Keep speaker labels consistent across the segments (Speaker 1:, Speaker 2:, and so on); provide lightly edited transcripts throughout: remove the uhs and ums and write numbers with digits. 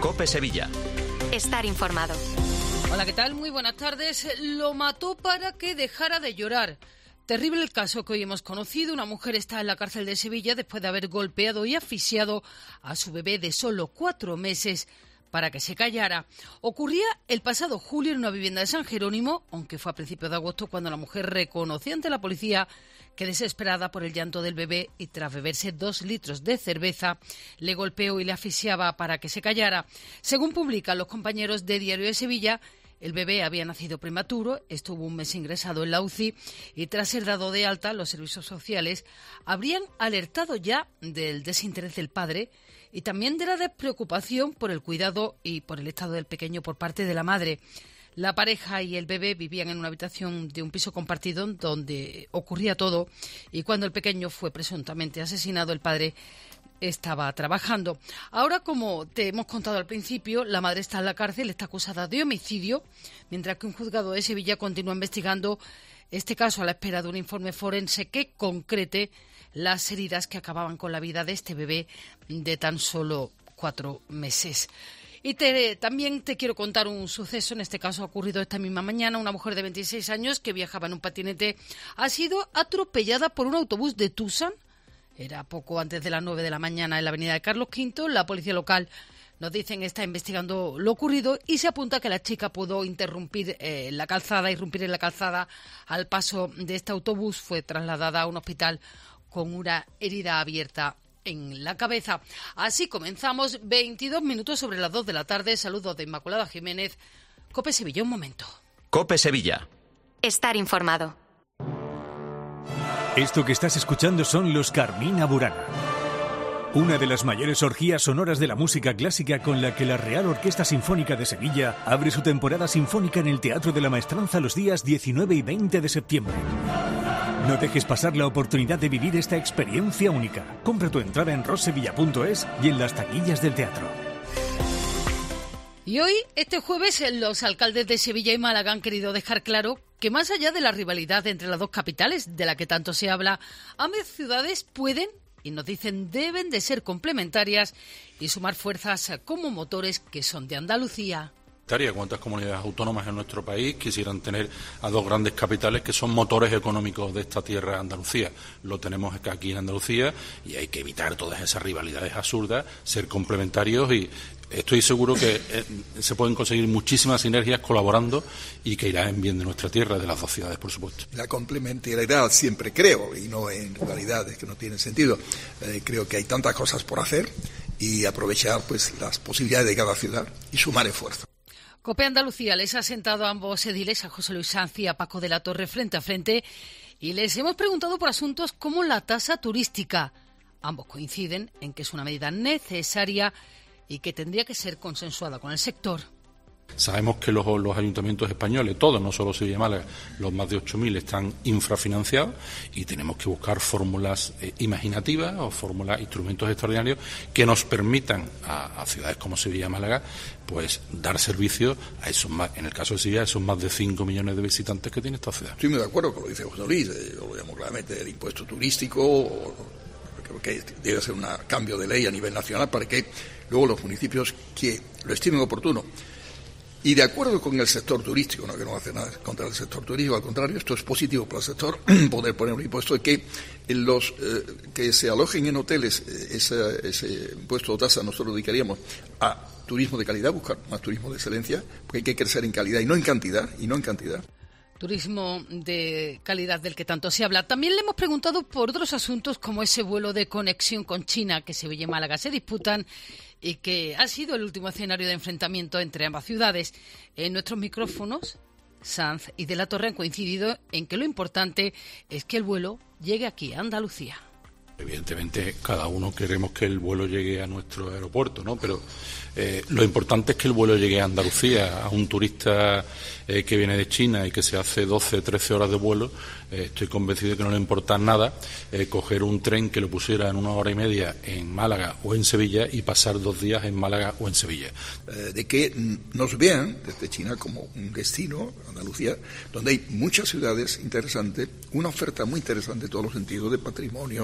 Speaker 1: COPE Sevilla.
Speaker 2: Estar informado.
Speaker 3: Hola, ¿qué tal? Muy buenas tardes. Lo mató para que dejara de llorar. Terrible el caso que hoy hemos conocido. Una mujer está en la cárcel de Sevilla después de haber golpeado y asfixiado a su bebé de solo 4 meses para que se callara. Ocurría el pasado julio en una vivienda de San Jerónimo, aunque fue a principios de agosto cuando la mujer reconoció ante la policía que, desesperada por el llanto del bebé y tras beberse 2 litros de cerveza, le golpeó y le asfixiaba para que se callara. Según publican los compañeros de Diario de Sevilla, el bebé había nacido prematuro, estuvo un mes ingresado en la UCI y tras ser dado de alta, los servicios sociales habrían alertado ya del desinterés del padre y también de la despreocupación por el cuidado y por el estado del pequeño por parte de la madre. La pareja y el bebé vivían en una habitación de un piso compartido donde ocurría todo y cuando el pequeño fue presuntamente asesinado, el padre estaba trabajando. Ahora, como te hemos contado al principio, la madre está en la cárcel, está acusada de homicidio, mientras que un juzgado de Sevilla continúa investigando este caso a la espera de un informe forense que concrete las heridas que acababan con la vida de este bebé de tan solo 4 meses. Y también te quiero contar un suceso, en este caso ha ocurrido esta misma mañana. Una mujer de 26 años que viajaba en un patinete ha sido atropellada por un autobús de Tucson. Era poco antes de las 9 de la mañana en la avenida de Carlos V. La policía local, nos dicen, está investigando lo ocurrido y se apunta que la chica pudo irrumpir en la calzada al paso de este autobús. Fue trasladada a un hospital con una herida abierta en la cabeza. Así comenzamos, 22 minutos sobre las 2 de la tarde. Saludos de Inmaculada Jiménez. COPE Sevilla, un momento.
Speaker 1: COPE Sevilla.
Speaker 2: Estar informado.
Speaker 4: Esto que estás escuchando son los Carmina Burana, una de las mayores orgías sonoras de la música clásica con la que la Real Orquesta Sinfónica de Sevilla abre su temporada sinfónica en el Teatro de la Maestranza los días 19 y 20 de septiembre. No dejes pasar la oportunidad de vivir esta experiencia única. Compra tu entrada en rossevilla.es y en las taquillas del teatro.
Speaker 3: Y hoy, este jueves, los alcaldes de Sevilla y Málaga han querido dejar claro que más allá de la rivalidad entre las dos capitales, de la que tanto se habla, ambas ciudades pueden, y nos dicen deben de ser complementarias y sumar fuerzas como motores que son de Andalucía.
Speaker 5: ¿Cuántas comunidades autónomas en nuestro país quisieran tener a dos grandes capitales que son motores económicos de esta tierra, Andalucía? Lo tenemos aquí en Andalucía y hay que evitar todas esas rivalidades absurdas, ser complementarios y estoy seguro que se pueden conseguir muchísimas sinergias colaborando y que irá en bien de nuestra tierra, de las dos ciudades, por supuesto.
Speaker 6: La complementariedad siempre creo, y no en rivalidades que no tienen sentido. Creo que hay tantas cosas por hacer y aprovechar pues las posibilidades de cada ciudad y sumar esfuerzos.
Speaker 3: COPE Andalucía les ha sentado a ambos ediles, a José Luis Sanz y a Paco de la Torre, frente a frente y les hemos preguntado por asuntos como la tasa turística. Ambos coinciden en que es una medida necesaria y que tendría que ser consensuada con el sector.
Speaker 5: Sabemos que los ayuntamientos españoles, todos, no solo Sevilla y Málaga, los más de 8.000 están infrafinanciados y tenemos que buscar fórmulas imaginativas o fórmulas, instrumentos extraordinarios que nos permitan a ciudades como Sevilla y Málaga pues dar servicio a esos más, en el caso de Sevilla, a esos más de 5 millones de visitantes que tiene esta ciudad.
Speaker 6: Estoy muy de acuerdo con lo que dice José Luis, yo lo llamo claramente el impuesto turístico, creo que debe ser un cambio de ley a nivel nacional para que luego los municipios que lo estimen oportuno y de acuerdo con el sector turístico, no que no hace nada contra el sector turístico, al contrario, esto es positivo para el sector, poder poner un impuesto de que los que se alojen en hoteles, ese impuesto o tasa nosotros lo dedicaríamos a turismo de calidad, buscar más turismo de excelencia, porque hay que crecer en calidad y no en cantidad.
Speaker 3: Turismo de calidad del que tanto se habla. También le hemos preguntado por otros asuntos como ese vuelo de conexión con China que Sevilla y Málaga se disputan y que ha sido el último escenario de enfrentamiento entre ambas ciudades. En nuestros micrófonos, Sanz y de la Torre han coincidido en que lo importante es que el vuelo llegue aquí, a Andalucía.
Speaker 5: Evidentemente, cada uno queremos que el vuelo llegue a nuestro aeropuerto, ¿no? Pero lo importante es que el vuelo llegue a Andalucía. A un turista que viene de China y que se hace 12, 13 horas de vuelo, estoy convencido de que no le importa nada coger un tren que lo pusiera en 1 hora y media en Málaga o en Sevilla y pasar 2 días en Málaga o en Sevilla.
Speaker 6: De que nos vean desde China como un destino, Andalucía, donde hay muchas ciudades interesantes, una oferta muy interesante en todos los sentidos, de patrimonio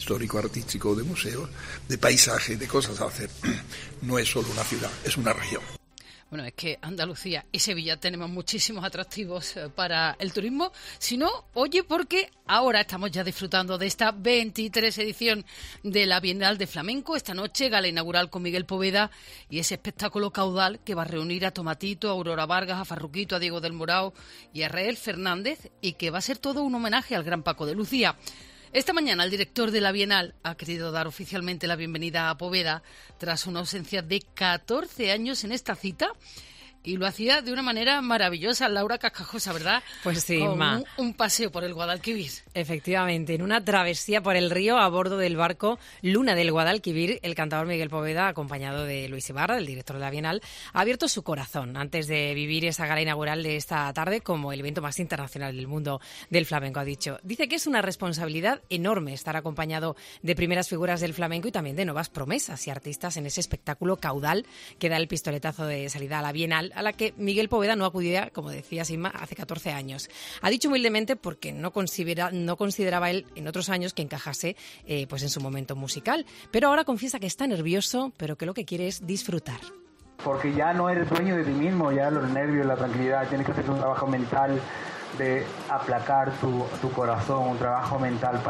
Speaker 6: histórico, artístico, de museos, de paisaje, de cosas a hacer. No es solo una ciudad, es una región.
Speaker 3: Bueno, es que Andalucía y Sevilla tenemos muchísimos atractivos para el turismo. Si no, oye, porque ahora estamos ya disfrutando de esta 23 edición de la Bienal de Flamenco. Esta noche, gala inaugural con Miguel Poveda y ese espectáculo caudal que va a reunir a Tomatito, a Aurora Vargas, a Farruquito, a Diego del Morao y a Rael Fernández, y que va a ser todo un homenaje al gran Paco de Lucía. Esta mañana el director de la Bienal ha querido dar oficialmente la bienvenida a Poveda tras una ausencia de 14 años en esta cita, y lo hacía de una manera maravillosa, Laura Cascajosa, ¿verdad?
Speaker 1: Pues sí,
Speaker 3: con
Speaker 1: Ma.
Speaker 3: un paseo por el Guadalquivir.
Speaker 1: Efectivamente, en una travesía por el río a bordo del barco Luna del Guadalquivir, el cantador Miguel Poveda, acompañado de Luis Ibarra, el director de la Bienal, ha abierto su corazón antes de vivir esa gala inaugural de esta tarde como el evento más internacional del mundo del flamenco, ha dicho. Dice que es una responsabilidad enorme estar acompañado de primeras figuras del flamenco y también de nuevas promesas y artistas en ese espectáculo caudal que da el pistoletazo de salida a la Bienal, a la que Miguel Poveda no acudía, como decía Sima, hace 14 años. Ha dicho humildemente porque no consideraba él en otros años que encajase pues en su momento musical, pero ahora confiesa que está nervioso, pero que lo que quiere es disfrutar.
Speaker 7: Porque ya no eres dueño de ti mismo, ya los nervios, la tranquilidad, tienes que hacer un trabajo mental de aplacar tu corazón, un trabajo mental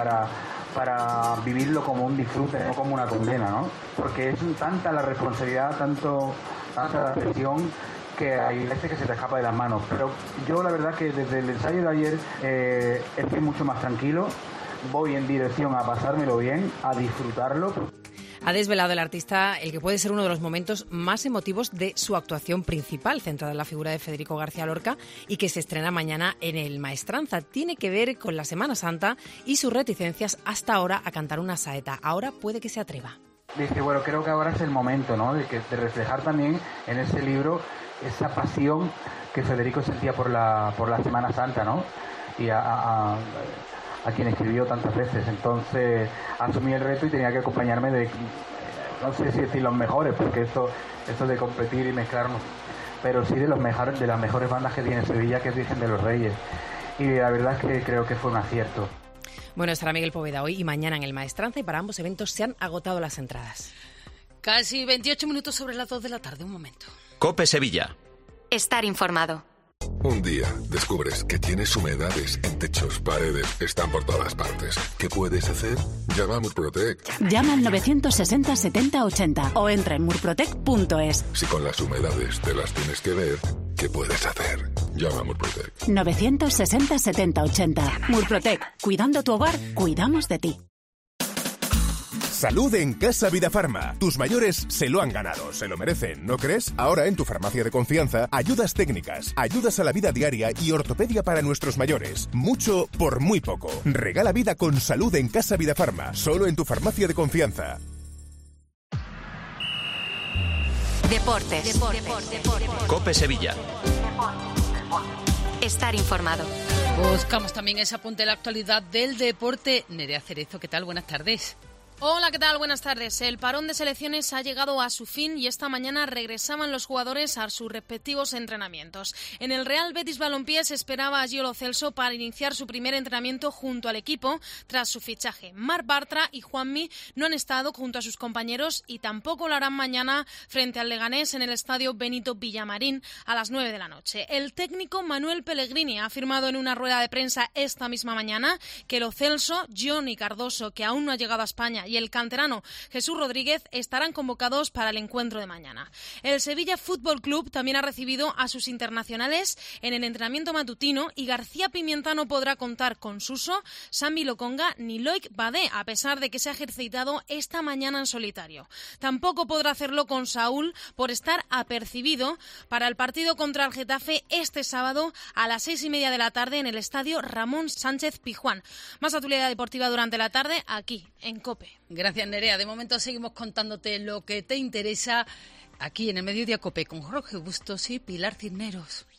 Speaker 7: para vivirlo como un disfrute, no como una condena, ¿no? Porque es tanta la responsabilidad, tanta la presión, que hay veces que se te escapa de las manos. Pero yo la verdad que desde el ensayo de ayer estoy mucho más tranquilo, voy en dirección a pasármelo bien, a disfrutarlo.
Speaker 1: Ha desvelado el artista el que puede ser uno de los momentos más emotivos de su actuación principal, centrada en la figura de Federico García Lorca, y que se estrena mañana en el Maestranza. Tiene que ver con la Semana Santa y sus reticencias hasta ahora a cantar una saeta. Ahora puede que se atreva.
Speaker 7: Dice, bueno, creo que ahora es el momento, ¿no?, de reflejar también en ese libro esa pasión que Federico sentía por la Semana Santa, ¿no? Y a quien escribió tantas veces. Entonces asumí el reto y tenía que acompañarme de, no sé si decir los mejores, porque esto de competir y mezclarnos, pero sí de las mejores bandas que tiene Sevilla, que es Virgen de los Reyes. Y la verdad es que creo que fue un acierto.
Speaker 1: Bueno, estará Miguel Poveda hoy y mañana en el Maestranza, y para ambos eventos se han agotado las entradas.
Speaker 3: Casi 28 minutos sobre las 2 de la tarde, un momento.
Speaker 8: COPE Sevilla.
Speaker 2: Estar informado.
Speaker 9: Un día descubres que tienes humedades en techos, paredes, están por todas partes. ¿Qué puedes hacer? Llama a Murprotec.
Speaker 10: Llama al 960 70 80 o entra en murprotec.es.
Speaker 9: Si con las humedades te las tienes que ver, ¿qué puedes hacer? Llama a Murprotec.
Speaker 10: 960 70 80. Murprotec. Cuidando tu hogar, cuidamos de ti.
Speaker 11: Salud en Casa Vidafarma. Tus mayores se lo han ganado, se lo merecen, ¿no crees? Ahora en tu farmacia de confianza, ayudas técnicas, ayudas a la vida diaria y ortopedia para nuestros mayores. Mucho por muy poco. Regala vida con salud en Casa Vidafarma, solo en tu farmacia de confianza.
Speaker 2: Deportes.
Speaker 8: COPE Sevilla.
Speaker 2: Estar informado.
Speaker 3: Buscamos también ese apunte de la actualidad del deporte. Nerea Cerezo, ¿qué tal? Buenas tardes.
Speaker 12: Hola, ¿qué tal? Buenas tardes. El parón de selecciones ha llegado a su fin y esta mañana regresaban los jugadores a sus respectivos entrenamientos. En el Real Betis Balompié se esperaba a Gio Lo Celso para iniciar su primer entrenamiento junto al equipo tras su fichaje. Marc Bartra y Juanmi no han estado junto a sus compañeros y tampoco lo harán mañana frente al Leganés en el estadio Benito Villamarín a las 9 de la noche. El técnico Manuel Pellegrini ha afirmado en una rueda de prensa esta misma mañana que Lo Celso, Johnny Cardoso, que aún no ha llegado a España, y el canterano Jesús Rodríguez estarán convocados para el encuentro de mañana. El Sevilla Fútbol Club también ha recibido a sus internacionales en el entrenamiento matutino y García Pimienta no podrá contar con Suso, Sambi Lokonga ni Loic Badé, a pesar de que se ha ejercitado esta mañana en solitario. Tampoco podrá hacerlo con Saúl por estar apercibido para el partido contra el Getafe este sábado a las 6:30 de la tarde en el estadio Ramón Sánchez Pizjuán. Más actualidad deportiva durante la tarde aquí en COPE.
Speaker 3: Gracias, Nerea. De momento seguimos contándote lo que te interesa aquí en el Mediodía COPE con Jorge Bustos y Pilar Cisneros.